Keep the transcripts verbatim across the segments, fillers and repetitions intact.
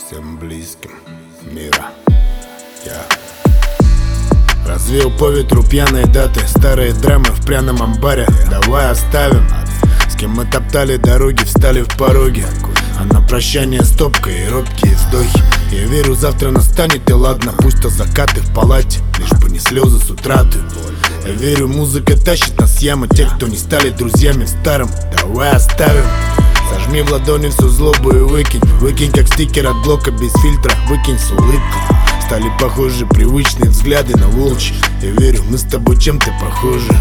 всем близким мира. Я развеял по ветру пьяные даты, старые драмы в пряном амбаре. Давай оставим, с кем мы топтали дороги, встали в пороге. А на прощание стопка и робкие вздохи. Я верю, завтра настанет, и ладно, пусть то закаты в палате, лишь бы не слезы с утраты. Я верю, музыка тащит нас с ямы тех, кто не стали друзьями в старом. Давай оставим. Сожми в ладони всю злобу и выкинь. Выкинь как стикер от блока без фильтра, выкинь с улыбкой. Стали похожи привычные взгляды на волчьи. Я верю, мы с тобой чем-то похожи.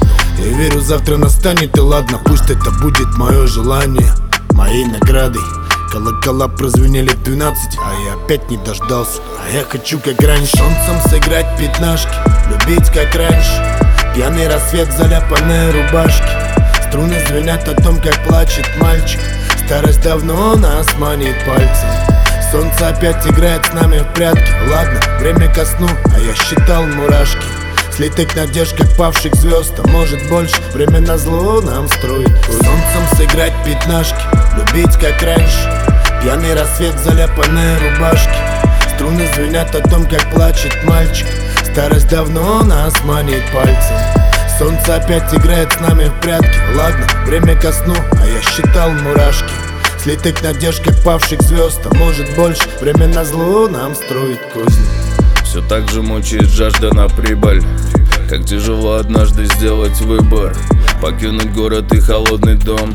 Я верю, завтра настанет, и ладно, пусть это будет мое желание. Моей наградой колокола прозвенели в двенадцать, а я опять не дождался. А я хочу как раньше солнцем сыграть пятнашки, любить как раньше. Пьяный рассвет в заляпанной рубашке. Струны звенят о том, как плачет мальчик. Старость давно нас манит пальцем. Солнце опять играет с нами в прятки. Ладно, время ко сну, а я считал мурашки. Слитых надежд, как павших звезд, а может больше. Время назло нам строит. Солнцем сыграть пятнашки, любить как раньше. Пьяный рассвет в заляпанной рубашке. Струны звенят о том, как плачет мальчик. Старость давно нас манит пальцем. Солнце опять играет с нами в прятки. Ладно, время ко сну, а я считал мурашки. Слитых надежд, как павших звезд, а может больше. Время назло нам строит козни. Все так же мучает жажда на прибыль. Как тяжело однажды сделать выбор, покинуть город и холодный дом.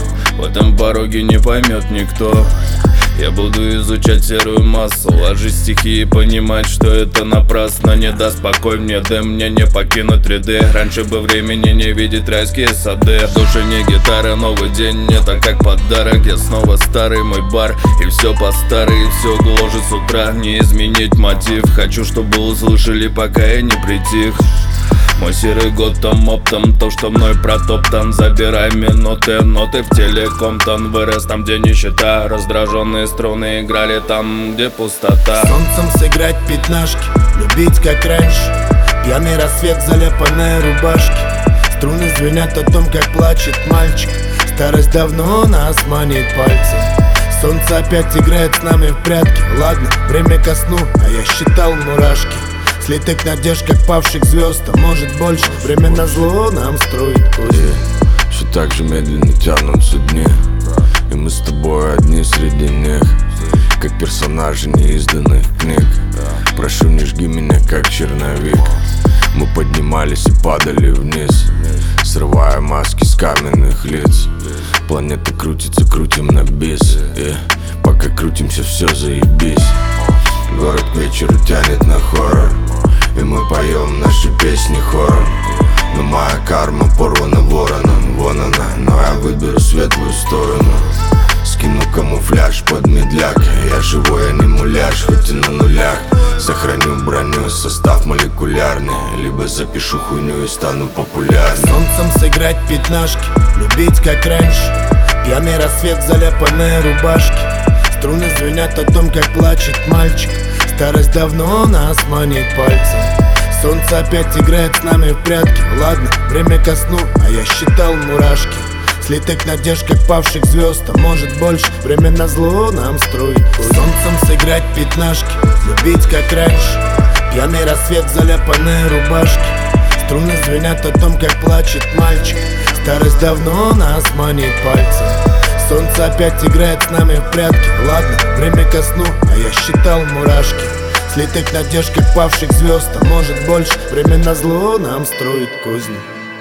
В этом пороге не поймет никто. Я буду изучать серую массу, ложить стихи и понимать, что это напрасно. Не даст покой мне дым, мне не покинуть ряды. Раньше бы времени не видеть райские сады. В душе не гитара, новый день, это как подарок. Я снова старый, мой бар, и все по старой, и все гложет с утра. Не изменить мотив, хочу, чтобы услышали, пока я не притих. Мой серый год там оптом, то, что мной протоптан. Забирай минуты, ноты в телеком-тон. Вырос там, где нищета, раздраженные струны играли там, где пустота. Солнцем сыграть пятнашки, любить как раньше. Пьяный рассвет в заляпанной рубашке. Струны звенят о том, как плачет мальчик. Старость давно нас манит пальцем. Солнце опять играет с нами в прятки. Ладно, время ко сну, а я считал мурашки. Слитых надежд, как павших звезд, а может больше. Время назло нам строит козни. Все так же медленно тянутся дни, и мы с тобой одни среди них, как персонажи неизданных книг. Прошу, не жги меня, как черновик. Мы поднимались и падали вниз, срывая маски с каменных лиц. Планета крутится, крутим на бис, и пока крутимся, все заебись. Город к вечеру тянет на хоррор, и мы поем наши песни хором. Но моя карма порвана вороном, вон она, но я выберу светлую сторону. Скину камуфляж под медляк, я живой, а не муляж, хоть и на нулях. Сохраню броню, состав молекулярный, либо запишу хуйню и стану популярным. Солнцем сыграть пятнашки, любить как раньше. Пьяный рассвет в заляпанной рубашке. Струны звенят о том, как плачет мальчик. Старость давно нас манит пальцем. Солнце опять играет с нами в прятки. Ладно, время ко сну, а я считал мурашки. Слитых надежд, как павших звезд, а может больше. Время назло нам строит козни. Солнцем сыграть пятнашки, любить как раньше. Пьяный рассвет в заляпанной рубашке. Струны звенят о том, как плачет мальчик. Старость давно нас манит пальцем. Солнце опять играет с нами в прятки. Ладно, время ко сну, а я считал мурашки. Слитых надежд, как павших звезд, а может больше. Время назло нам строит козни.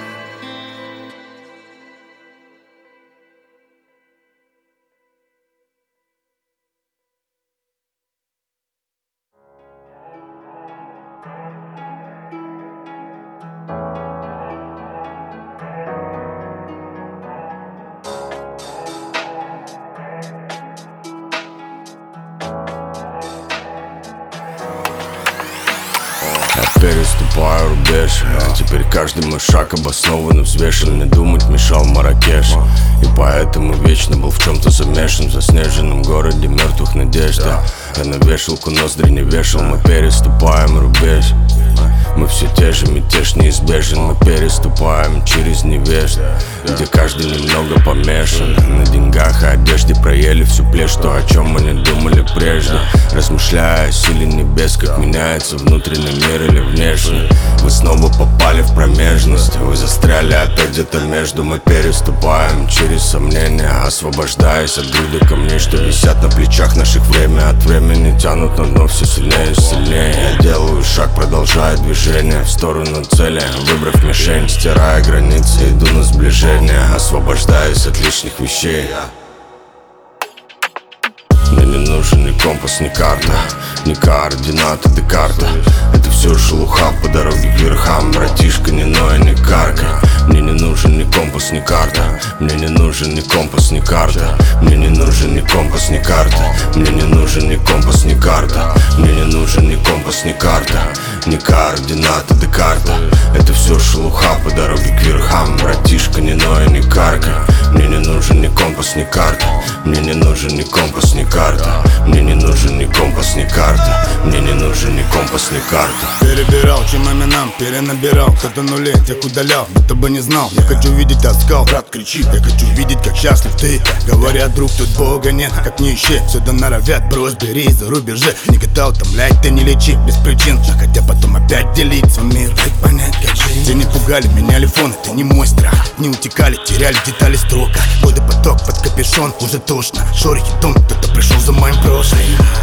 Переступаю рубеж, а теперь каждый мой шаг обоснован и взвешен. Мне думать мешал Марракеш, и поэтому вечно был в чем-то замешан. В заснеженном городе мертвых надежд. Я на вешалку ноздри не вешал, мы переступаем рубеж. Мы все те же, мятеж неизбежен. Мы переступаем через невежд, где каждый немного помешан на деньгах и одежде. Проели всю плешь, то, о чем мы не думали прежде. Размышляя о силе небес, как меняется внутренний мир или внешний. Вы снова попали в промежность, вы застряли опять где-то между. Мы переступаем через сомнения, освобождаясь от груды камней, что висят на плечах наших. Время от времени тянут на дно все сильнее и сильнее. Я делаю шаг, продолжая движение в сторону цели, выбрав мишень, стирая границы, иду на сближение, освобождаясь от лишних вещей. Мне не нужен ни компас, ни карта, ни координаты Декарта. Это все шелуха по дороге к верхам, братишка, не ноя, не каркай. Мне не нужен ни компас, ни карта. Мне не нужен ни компас, ни карта. Мне не нужен ни компас, ни карта. Мне не нужен ни компас, ни карта. Мне не нужен ни компас, ни карта, ни координаты Декарта. Это все шелуха по дороге к верхам, братишка, не ноя, не каркай. Мне не нужен ни компас, ни карта. Мне не нужен ни компас, ни карта. Мне не нужен ни компас, ни карта. Мне не нужен ни компас, ни карта. Перебирал, чем именам перенабирал. Кто-то нулей, тех удалял, будто бы не знал. Я хочу видеть оскал, брат кричит. Я хочу видеть, как счастлив ты. Говорят, друг, тут Бога нет, как не ищи. Сюда норовят, брось, бери за рубежи. Не года утомлять, ты не лечи без причин. Хотя потом опять делить свой мир, дай понять, как жить. Те не пугали, меняли фон, это не мой страх. Не утекали, теряли детали строка. Годы поток под капюшон, уже тошно. Шорохи дом, кто-то пришел за моим прошлым.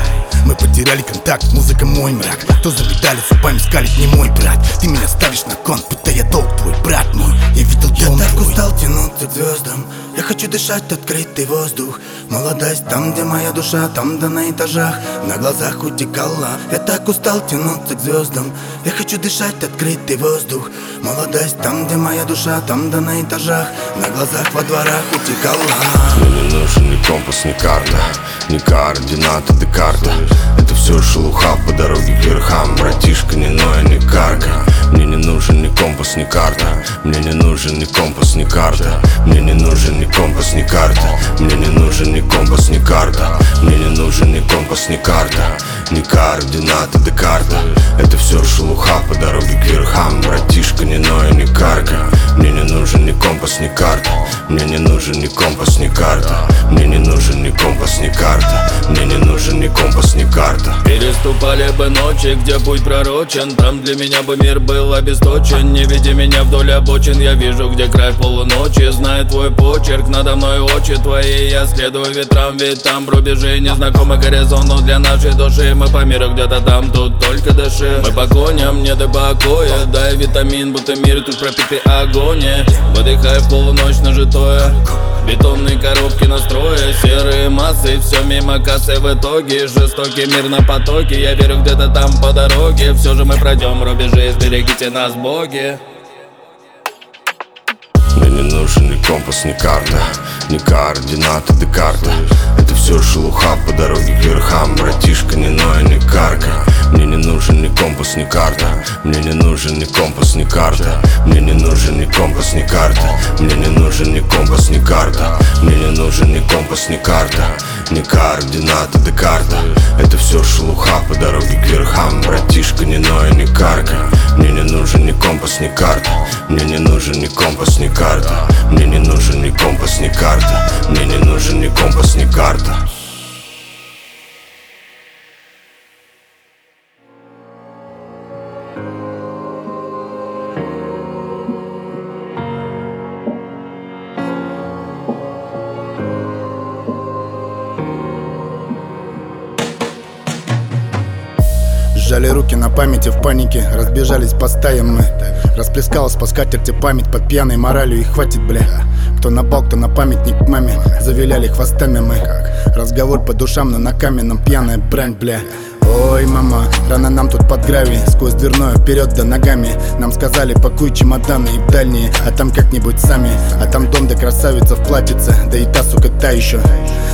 Мы потеряли контакт, музыка мой мрак. Кто за медали зубами скалит, не мой брат. Ты меня ставишь на кон, будто я долг твой, брат мой. Я видел дом Я так твой. устал тянуться к звездам. Я хочу дышать открытый воздух. Молодость там, где моя душа, там да на этажах на глазах утекала. Я так устал тянуться к звездам. Я хочу дышать открытый воздух. Молодость там, где моя душа, там да на этажах на глазах во дворах утекала. Мне не нужен ни компас, ни карта, ни координаты Декарта. Это все шелуха по дороге к верхам, братишка, не ноя, не каркай. Мне не нужен ни компас, ни карта. Мне не нужен ни компас, ни карта. Мне не нужен ни компас, ни карта. Мне не нужен ни компас, ни карта. Мне не нужен ни компас, ни карта, ни координаты Декарта. Это все шелуха по дороге к верхам, братишка, не ноя, не каркай. Мне не нужен ни компас, ни карта. Мне не нужен ни компас, ни карта. Мне не нужен ни компас, ни карта. Мне не нужен ни компас, ни карта. Переступали бы ночи, где путь пророчен. Там для меня бы мир был обесточен. Не видя меня вдоль обочин, я вижу, где край полуночи. Знаю твой почерк, надо мной очи твои. Я следую ветрам, ведь там рубежи. Незнакомый горизонт, но для нашей души. Мы по миру где-то там, тут только дыши. Мы по коням, не до покоя. Дай витамин, будто мир тут пропитый агония. Выдыхай в полуночь нажитое. Бетонные коробки настроя, серые массы, все мимо кассы в итоге. Жестокий мир на потоке, я верю где-то там по дороге. Все же мы пройдем рубежи, сберегите нас, боги. Мне не нужен ни компас, ни карта, ни координаты Декарта. Это все шелуха по дороге к верхам, братишка, не ноя, не каркай. Мне не нужен ни компас, ни карта. Мне не нужен ни компас, ни карта. Мне не нужен ни компас, ни карта. Мне не нужен ни компас, ни карта. Мне не нужен ни компас, ни карта, ни координаты Декарта. Это все шелуха по дороге к верхам, братишка, не ноя, не каркай. Мне не нужен ни компас, ни карта. Мне не нужен ни компас, ни карта. Мне не нужен ни компас, ни карта. Мне не нужен ни компас, ни карта. Сжали руки на памяти в панике, разбежались по стаям мы. Расплескалась по скатерти память под пьяной моралью, и хватит, бля. Кто на бал, кто на памятник к маме, завиляли хвостами мы. Разговор по душам, но на каменном пьяная брань, бля. Ой, мама, рано нам тут под гравий. Сквозь дверное вперед да ногами. Нам сказали, пакуй чемоданы и в дальние, а там как-нибудь сами. А там дом да красавица в платьице, да и та, сука, та еще.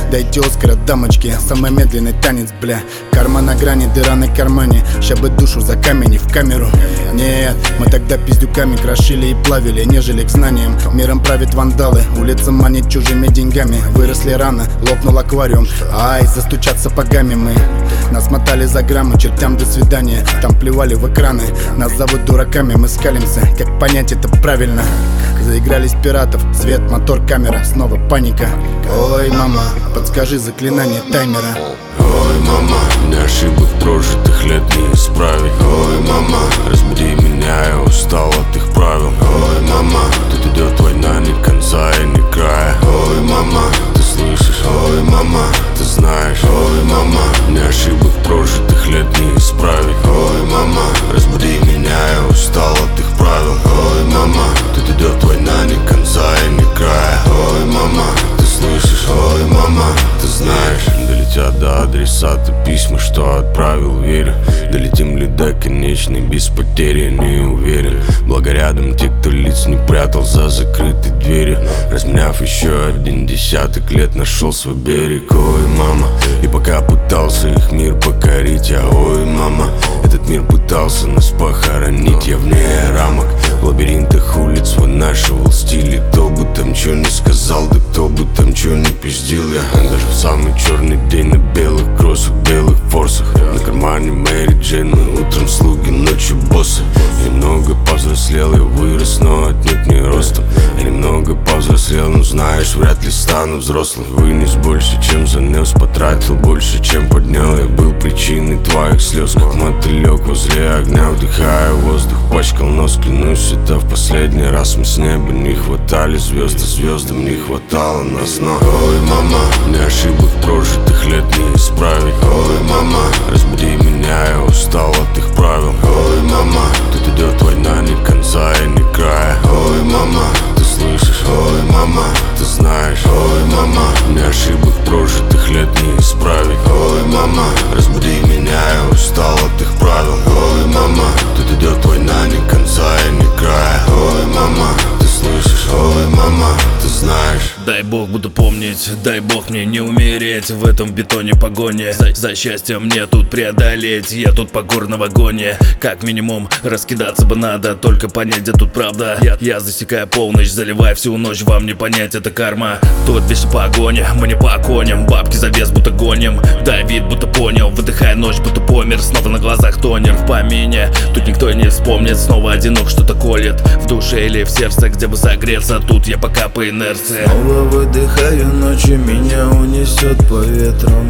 Дайте Оскара, дамочки, самый медленный танец, бля. Карма на грани, дыра на кармане. Ща бы душу за камень и в камеру. Нет, мы тогда пиздюками крошили и плавили, нежели к знаниям. Миром правят вандалы, улица манит чужими деньгами. Выросли рано, лопнул аквариум. Ай, застучат сапогами мы. Нас мотали за граммы, чертям до свидания. Там плевали в экраны, нас зовут дураками. Мы скалимся, как понять это правильно. Заигрались пиратов, свет, мотор, камера, снова паника. Ой, мама, подскажи заклинание таймера. Ой, мама, мне ошибок прожитых лет не исправить. Ой, мама, разбуди меня, я устал от их правил. Ой, мама, тут идет война, ни конца и ни края. Ой, мама, ты слышишь? Ой, мама, ты знаешь? Ой, мама, мне ошибок прожитых лет не исправить. Ой, мама, разбуди меня, я устал от их правил. Ой, мама, тут идет война, ни конца и ни края. Ой, мама, ты слышишь? Ой, мама, ты знаешь? Долетят до адресата письма, что отправил, верю. Долетим ли до конечной без потери, не уверен. Благо рядом те, кто лиц не прятал за закрытой дверью. Разменяв еще один десяток лет, нашел свой берег. Ой, мама, и пока пытался их мир покорить, я, ой, мама, этот мир пытался нас похоронить. Я вне рамок, в лабиринтах улиц вынашивал стили. Кто бы там чё не сказал, да кто бы там чё не пиздил. Я даже в самый черный день на белых кроссах, белых форсах. На кармане Мэри Джейн, мы утром слуги, ночью боссы. Я немного повзрослел, я вырос, но отнюдь не ростом. Я немного повзрослел, но знаешь, вряд ли стану взрослым. Вынес больше, чем занес, потратил больше, чем поднял. Я был причиной твоих слез, как мотылек возле огня. Вдыхая воздух, пачкал нос, клянусь, это в последний раз. Мы с неба не хватали звезд, а звездам не хватало нас. Но, ой, мама, мне ошибок прожитых лет не исправить. Ой, мама, разбуди меня, я устал от их правил. Ой, мама, тут идет война, ни конца и ни края. Ой, мама, ты слышишь? Ой, мама, ты знаешь? Ой, мама, мне ошибок прожитых лет не исправить. Ой, мама, разбуди меня, я устал от их правил. Ой, мама, тут идет война, ни конца и ни края. Ой, мама, ты слышишь? Ой, мама, ты знаешь? Дай бог буду помнить, дай бог мне не умереть в этом бетоне погони. За, за счастье мне тут преодолеть, я тут по горной вагоне. Как минимум раскидаться бы надо, только понять, где тут правда. Я, я засекаю полночь, заливая всю ночь, вам не понять, это карма. Тут вечно погоня, мы не по коням, бабки за вес будто гоним. Дай вид, будто понял, выдыхая ночь, будто помер. Снова на глазах тонер в помине, тут никто не вспомнит. Снова одинок, что-то колет в душе или в сердце, где бы согреться. Тут я пока по инерции. Снова выдыхаю ночью, меня унесет по ветрам.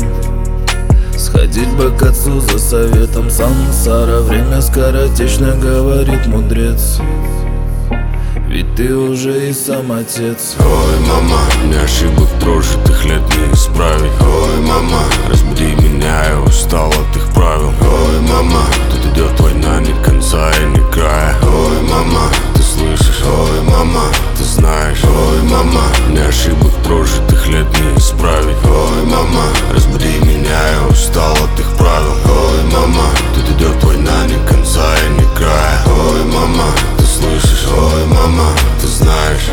Сходить бы к отцу за советом. Сансара, время скоротечно, говорит мудрец. Ведь ты уже и сам отец. Ой, мама, мне ошибок прожитых лет не исправить. Ой, мама, разбуди меня, я устал от их правил. Ой, мама, тут идет война, ни конца и ни края. Ой, мама, ты слышишь? Ой, мама, ты знаешь? Ой, мама, мне ошибок прожитых лет не исправить. Ой, мама, разбуди меня, я устал от их правил. Ой, мама, тут идет война, ни конца и ни края. Ой, мама, ты слышишь? Ой, мама, ты знаешь?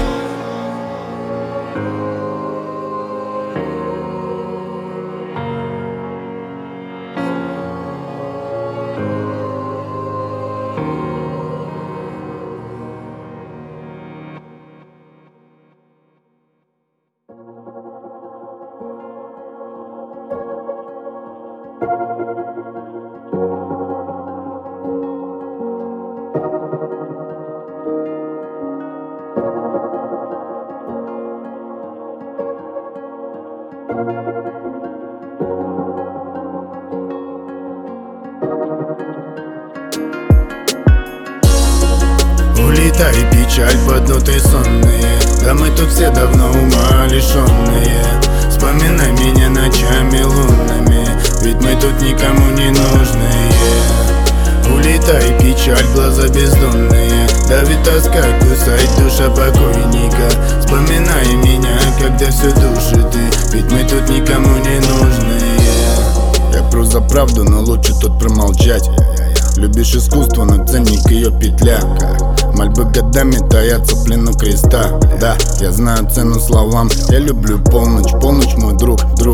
Улетай, печаль, поднутые сонные. Да мы тут все давно ума лишенные. Вспоминай меня ночами лунными, ведь мы тут никому не нужные. Улетай, печаль, глаза бездонные. Давит тоска, кусает душа покойника. Вспоминай меня, когда все душит ты, ведь мы тут никому не нужные. Я пру за правду, но лучше тут промолчать. Любишь искусство, но ценник ее петля. Мольбы годами таятся в плену креста. Да, я знаю цену словам. Я люблю полночь, полночь мой друг, друг.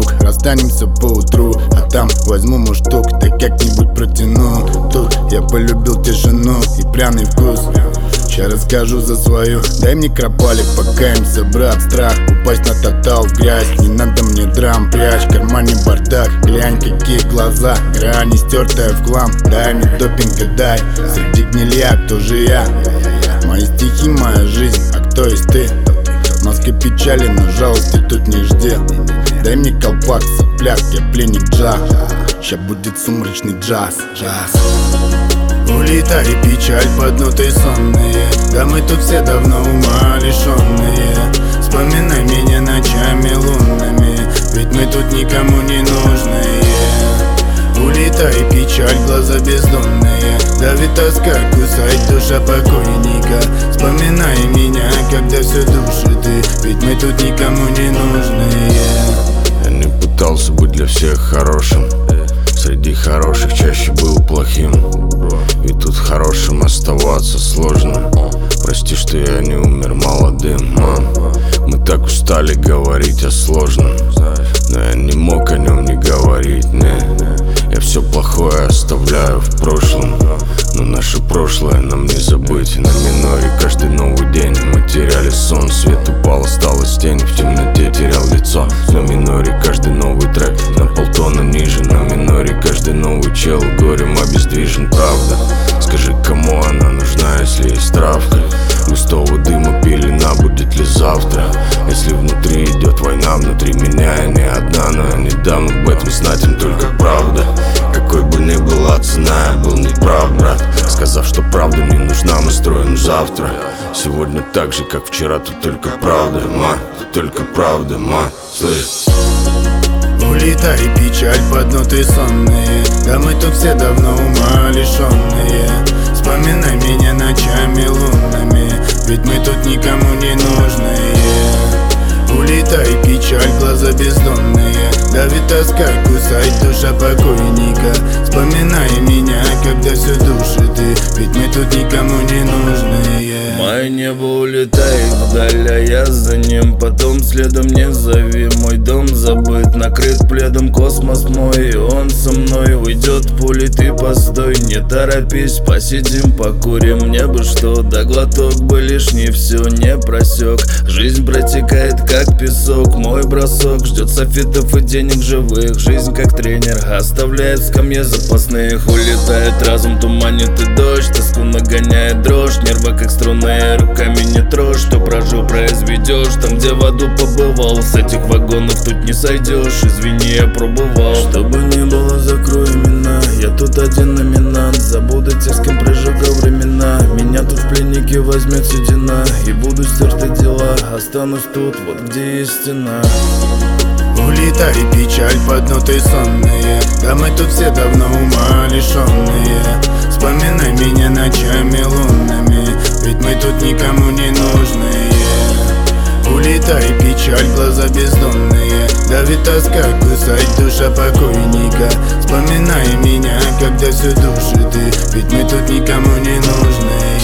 расстанемся поутру, а там возьму муштук, да как-нибудь протяну. Тут я полюбил тишину и пряный вкус. Сейчас расскажу за свою. Дай мне крополик, покаемся, брат. Страх упасть на тотал в грязь. Не надо мне драм, прячь в кармане бардак. Глянь, какие глаза, грани стертая в хлам. Дай мне допинга, дай. Среди гнилья, кто же я? Мои стихи, моя жизнь, а кто есть ты? В Москве печали, но жалости тут не жди. Дай мне колпак, сопляк, я пленник джаз. Ща будет сумрачный джаз, джаз. Улита и печаль под нотой сонные. Да мы тут все давно ума лишенные. Вспоминай меня ночами лунными, ведь мы тут никому не нужные. Улита и печаль, глаза бездонные. Давит тоска, кусает душа покойника. Вспоминай меня, когда все душит ты, ведь мы тут никому не нужные. Я не пытался быть для всех хорошим. Среди хороших чаще был плохим. Ведь тут хорошим оставаться сложно. Прости, что я не умер молодым, мам. Мы так устали говорить о сложном, но я не мог о нем не говорить, не. Я все плохое оставляю в прошлом, но наше прошлое нам не забыть. На миноре каждый новый день мы теряли сон. Свет упал, осталась тень, в темноте терял лицо. На миноре каждый новый трек на полтона ниже. На миноре каждый новый чел горем обездвижен, правда. Скажи, кому она нужна, если есть травка? Густого дыма пелена, будет ли завтра? Если внутри идет война, внутри меня я не одна. Но я не дам об этом знать им только правда. Какой бы ни была цена, я был неправ, брат. Сказав, что правда не нужна, мы строим завтра. Сегодня так же, как вчера, тут только правда, ма. Тут только правда, ма. Слышь. Улита и печаль под нотой сонные. Да мы тут все давно ума лишенные. Вспоминай меня ночами лунными, ведь мы тут никому не нужные. Улита и печаль, глаза бездонные. Давит тоска, кусает душа покойника. Вспоминай меня, когда все душит ты, ведь мы тут никому не нужные. Мое небо улетает вдаль, а я за ним. Потом следом не зови. Мой дом забыт, накрыт пледом космос мой. Он со мной уйдет пули, ты постой. Не торопись, посидим, покурим. Мне бы что, да глоток бы лишний, все не просек. Жизнь протекает как песок. Мой бросок ждет софитов и денег живых. Жизнь как тренер оставляет в скамье запасных. Улетает разум, туманит и дождь. Тоску нагоняет дрожь, нервы как струны. Руками не трожь, что прожил, произведешь. Там, где в аду побывал, с этих вагонов тут не сойдешь. Извини, я пробовал. Чтобы не было, закрой имена. Я тут один номинант. Забуду тех, с кем прожигал времена. Меня тут в пленнике возьмет седина, и буду стерты дела. Останусь тут, вот где есть стена. Улита и печаль под нотой сонные. Да мы тут все давно ума лишенные. Вспоминай меня ночами лунными, ведь мы тут никому не нужные. Улита и печаль, глаза бездонные. Давит тоска, кусает душа покойника. Вспоминай меня, когда все душит ты, ведь мы тут никому не нужные.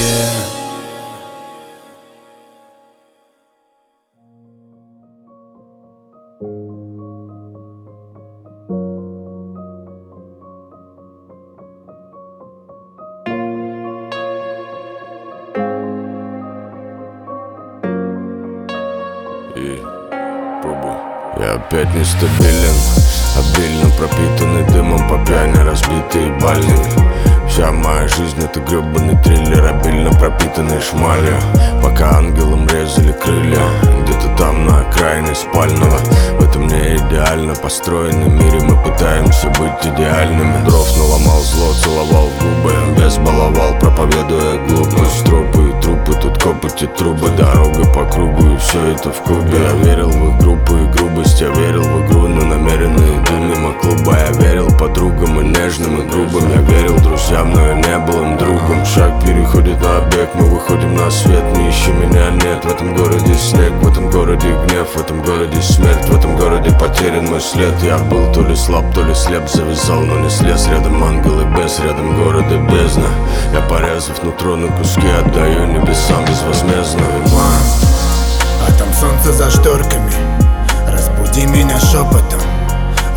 И пробуй. Я опять нестабилен, обильно пропитанный дымом по пьяни, разбитый бальник. Вся моя жизнь это гребаный триллер, обильно пропитанный шмалью. Пока ангелам резали крылья, где-то там на окраине спального. В этом не идеально построенном мире мы пытаемся быть идеальными. Дров наломал, зло целовал в губы, безбаловал, проповедуя глупость. Тропы и трупы, тут копоти трубы, дорога по кругу, и все это в клубе. Я верил в их группы и грубость, я верил в игру, но намеренно иду мимо клуба. Я верил подругам и нежным, и грубым, я верил друзьям, но я не был им другом. Шаг переходит на бег, мы выходим на свет. Не ищи, меня нет, в этом городе снег, в этом городе гнев, в этом городе смерть, в этом городе потерян мой след. Я был то ли слаб, то ли слеп, завязал, но не слез. Рядом ангел и бес, рядом города бездна. Я, порезав нутро на куски, отдаю небесам безвозмездно. Мам, а там солнце за шторками. Разбуди меня шепотом,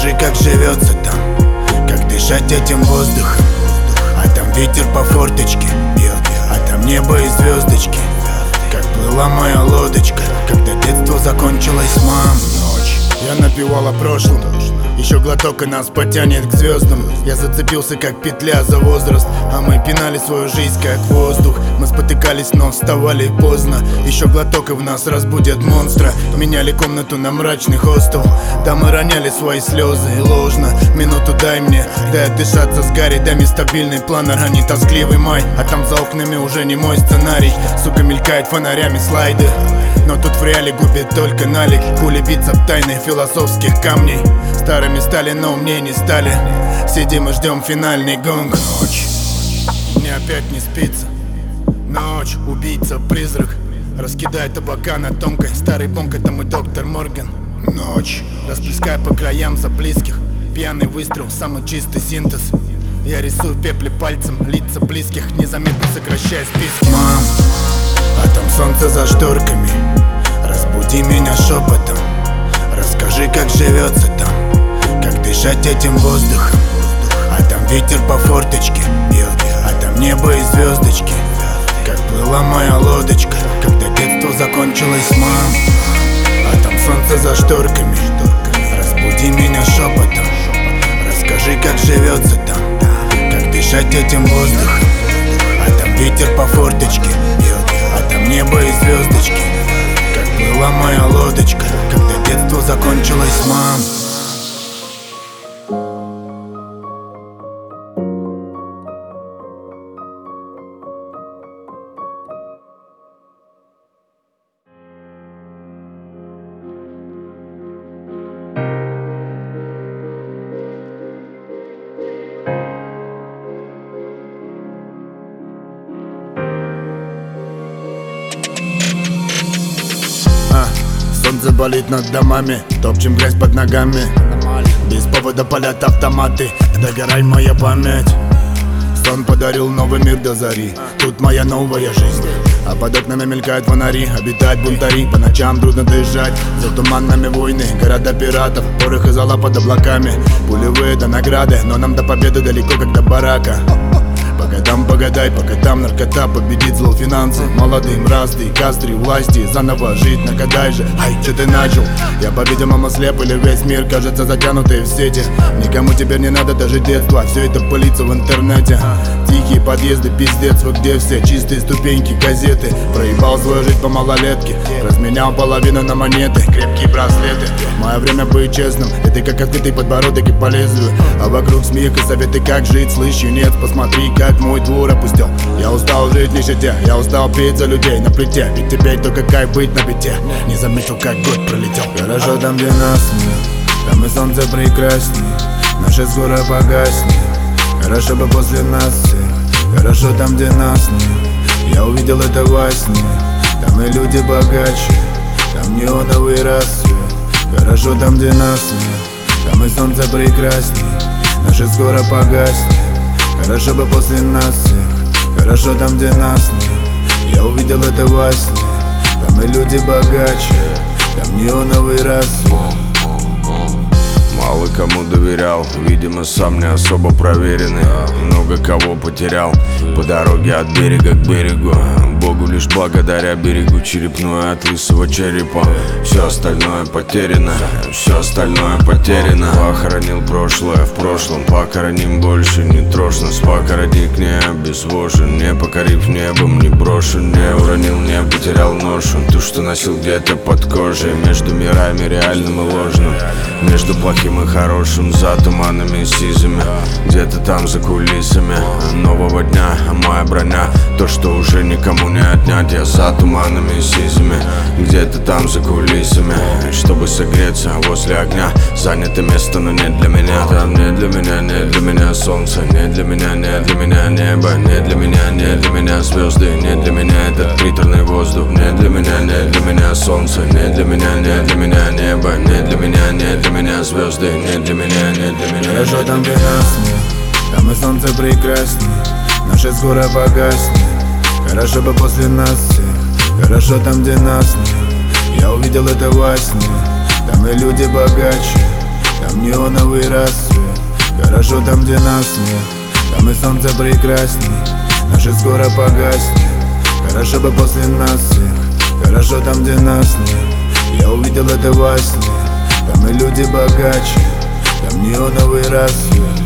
Расскажи, как живется там, как дышать этим воздухом. А там ветер по форточке бьет, а там небо и звездочки. Как плыла моя лодочка, когда детство закончилось, мам. Ночь. Я напевал о прошлом, еще глоток и нас потянет к звездам. Я зацепился как петля за возраст, а мы пинали свою жизнь как воздух. Мы спотыкались, но вставали поздно. Еще глоток и в нас разбудят монстра. Меняли комнату на мрачный хостел. Да мы роняли свои слезы и ложно. Минуту дай мне, дай отдышаться с Гарри. Дай мне стабильный план, а не тоскливый май. А там за окнами уже не мой сценарий. Сука, мелькает фонарями слайды. Но тут в реале губит только налик. Пули биться в тайны философских камней. Старыми стали, но умнее не стали. Сидим и ждем финальный гонг. Ночь, мне опять не спится. Ночь, убийца, призрак. Раскидает табака на тонкой. Старый бонг, это мой доктор Морган. Ночь, расплеская по краям за близких. Пьяный выстрел, самый чистый синтез. Я рисую в пепле пальцем лица близких, незаметно сокращая списки. Мам, а там солнце за шторками. Разбуди меня шепотом. Расскажи, как живется там, как дышать этим воздухом. А там ветер по форточке бьет, а там небо и звездочки. Как плыла моя лодочка, когда детство закончилось, мам. А там солнце за шторками. Разбуди меня шепотом. Расскажи, как живется там, как дышать этим воздухом. А там ветер по форточке бьет, а там небо и звездочки. Как плыла моя лодочка, когда детство закончилось, мам. Солнце болит над домами, топчем грязь под ногами. Без повода палят автоматы, догорай моя память. Сон подарил новый мир до зари, тут моя новая жизнь. А под окнами мелькают фонари, обитают бунтари. По ночам трудно дышать, за туманными войны. Города пиратов, порох и зола под облаками. Пулевые до награды, но нам до победы далеко, как до барака. По годам погадай, пока там наркота победит зло финансы. Молодым разды, кастры, власти, заново жить нагадай же. Ай, что ты начал? Я, по-видимому, слеп, или весь мир кажется затянутый в сети. Никому теперь не надо даже детства, все это пылится в интернете. Тихие подъезды, пиздец, вот где все чистые ступеньки, газеты. Проебал свою жизнь по малолетке, разменял половину на монеты, крепкие браслеты. Мое время быть честным, это как открытый подбородок и по лезвию. А вокруг смех и советы, как жить, слышь, юнец, посмотри, как мой двор опустил. Я устал жить в нищете, я устал петь за людей на плите. Ведь теперь только кайф быть на бите. Не заметил, как год пролетел. Хорошо там, где нас нет, там и солнце прекраснее, наши скоро погаснет. Хорошо бы после нас всех, хорошо там, где нас нет. Я увидел это во сне, там и люди богаче, там неоновый рассвет. Хорошо там, где нас нет, там и солнце прекраснее, наши скоро погаснет. Хорошо бы после нас всех, хорошо там, где нас нет. Я увидел это во сне, там и люди богаче, там неоновый рассвет. Мало кому доверял, видимо, сам не особо проверенный. Много кого потерял по дороге от берега к берегу. Богу лишь благодаря берегу черепную от лысого черепа. Все остальное потеряно, все остальное потеряно. Похоронил прошлое в прошлом, похороним больше, не трожь нас. Покоротик не обезвожен, не покорив небом, не брошен. Не уронил, не потерял ношу, ту, что носил где-то под кожей. Между мирами реальным и ложным, между плохим и хорошим, за туманами сизыми. Где-то там за кулисами нового дня моя броня, то, что уже никому не отнять. Я за туманами сизыми, где-то там за кулисами, чтобы согреться возле огня. Занято место, но не для меня. Там не для меня, не для меня солнце, не для меня, не для меня небо, не для меня, не для меня звезды, не для меня этот приторный воздух, не для меня, не для меня солнце, не для меня, не для меня небо, не для меня, не для меня звезды, не для меня, не для меня. Хорошо там, где нас нет, там и солнце прекраснее, наше скоро погаснет. Хорошо бы после нас всех, хорошо там, где нас нет. Я увидел это во сне, там и люди богаче, там неоновый рассвет. Хорошо там, где нас нет, там и солнце прекрасней. Наше скоро погаснет, хорошо бы после нас всех. Хорошо там, где нас нет, я увидел это во сне. Там и люди богаче, там неоновый рассвет.